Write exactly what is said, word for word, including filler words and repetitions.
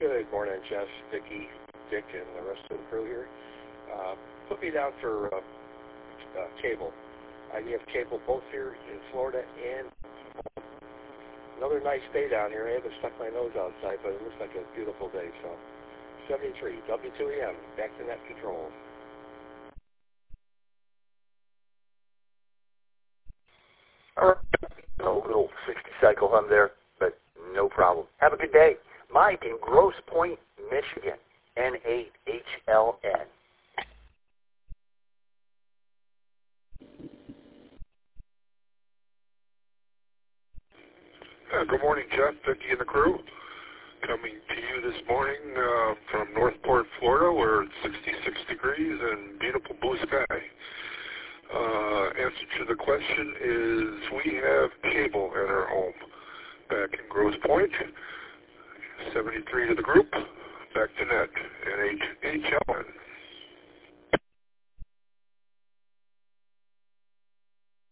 Good morning, Jeff, Vicki, Dick, and the rest of the crew here. Uh, put me down for uh, uh, cable. I have cable both here in Florida and another nice day down here. I haven't stuck my nose outside, but it looks like a beautiful day. So, seventy-three, W two E M, back to net control. All right, a little sixty cycle hum there, but no problem. Have a good day. Mike in Grosse Pointe, Michigan, N eight H L N. Uh, good morning, Jeff, Vicki, and the crew. Coming to you this morning uh, from Northport, Florida, where it's sixty-six degrees and beautiful blue sky. Uh, answer to the question is we have cable at our home back in Grosse Pointe. seventy-three to the group. Back to net. N eight H L.